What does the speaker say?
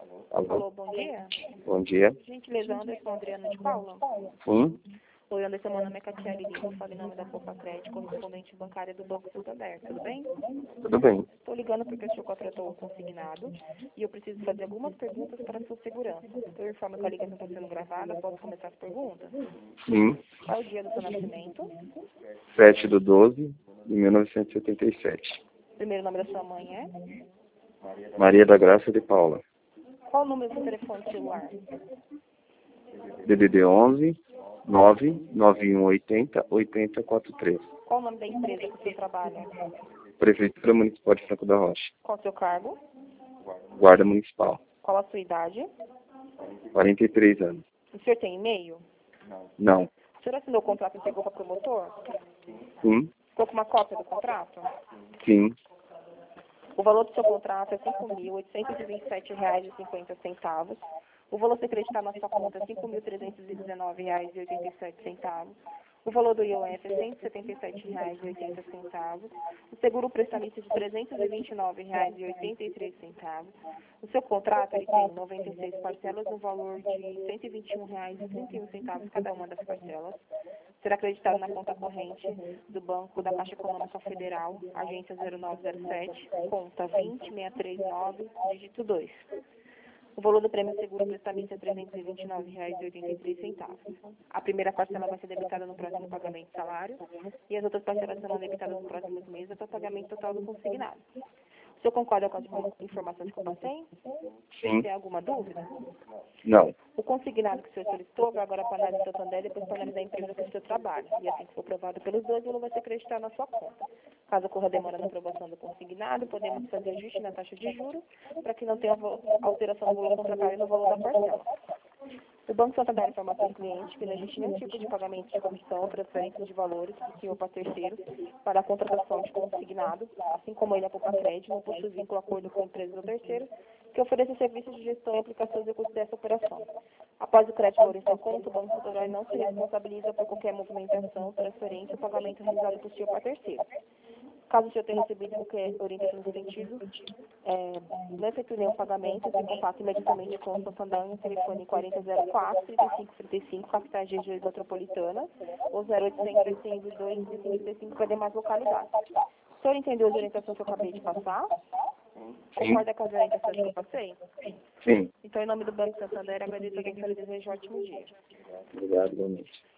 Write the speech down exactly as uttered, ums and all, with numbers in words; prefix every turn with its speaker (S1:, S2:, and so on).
S1: Alô?
S2: Alô, bom dia.
S1: Bom dia.
S2: Gentileza, Anderson Adriano de Paula.
S1: Sim?
S2: Oi, Anderson, meu nome é Catiele Lima, falo em nome da Copa Crédito, correspondente bancária do Banco Santander, tudo bem?
S1: Tudo bem.
S2: Estou ligando porque o senhor contratou o consignado e eu preciso fazer algumas perguntas para a sua segurança. Eu informo que a ligação está sendo gravada, posso começar as perguntas?
S1: Sim.
S2: Qual é o dia do seu nascimento?
S1: sete de doze de mil novecentos e setenta e sete.
S2: Primeiro nome da sua mãe é?
S1: Maria da Graça de Paula.
S2: Qual o número do seu telefone celular?
S1: D D D onze nove nove um oito zero oito zero quatro três.
S2: Qual o nome da empresa que o senhor trabalha?
S1: Prefeitura Municipal de Franco da Rocha.
S2: Qual o seu cargo?
S1: Guarda Municipal.
S2: Qual a sua idade?
S1: quarenta e três anos.
S2: O senhor tem e-mail?
S1: Não.
S2: O senhor assinou o contrato e entregou para promotor?
S1: Sim?
S2: Ficou com uma cópia do contrato?
S1: Sim.
S2: O valor do seu contrato é cinco mil oitocentos e vinte e sete reais e cinquenta centavos. O valor a ser acreditado na sua conta é cinco mil trezentos e dezenove reais e oitenta e sete centavos. O valor do I O F é cento e setenta e sete reais e oitenta centavos. O seguro prestamista de trezentos e vinte e nove reais e oitenta e três centavos. O seu contrato ele tem noventa e seis parcelas no valor de cento e vinte e um reais e trinta e um centavos cada uma das parcelas. Será acreditado na conta corrente do Banco da Caixa Econômica Federal, agência zero nove zero sete, conta vinte seis três nove, dígito dois. O valor do prêmio seguro prestamista é trezentos e vinte e nove reais e oitenta e três centavos. A primeira parcela vai ser debitada no próximo pagamento de salário e as outras parcelas serão debitadas nos próximos meses até o pagamento total do consignado. O senhor concorda com as informações que eu passei?
S1: Sim.
S2: Tem alguma dúvida?
S1: Não.
S2: O consignado que o senhor solicitou vai agora para a análise do Santander e depois para a análise da empresa que o senhor trabalha. E assim que for aprovado pelos dois, o valor vai ser acreditado na sua conta. Caso ocorra demora na aprovação do consignado, podemos fazer ajuste na taxa de juros para que não tenha alteração no valor contratado e no valor da parcela. O Banco Santander informa ao seu cliente que não existe nenhum tipo de pagamento de comissão ou transferência de valores do senhor para terceiros para a contratação de consignado, assim como ele, a Copa Crédito, não possui vínculo acordo com empresas ou terceiros que ofereçam serviços de gestão e aplicação de custos dessa operação. Após o crédito valor em sua conta, o Banco Santander não se responsabiliza por qualquer movimentação, transferência ou pagamento realizado por senhor para terceiros. Caso o senhor tenha recebido qualquer orientação nesse sentido, é, não efetue nenhum pagamento, se contate imediatamente com o Santander no telefone quarenta zero quatro, trinta e cinco trinta e cinco, capital G G Metropolitana, ou zero oitocentos, trinta e dois, trinta e cinco trinta e cinco para demais localidades. O senhor entendeu as orientações que eu acabei de passar?
S1: Sim.
S2: Concorda com as orientações que eu passei?
S1: Sim.
S2: Então, em nome do Banco Santander, agradeço a atenção e desejo um ótimo dia.
S1: Obrigado, igualmente.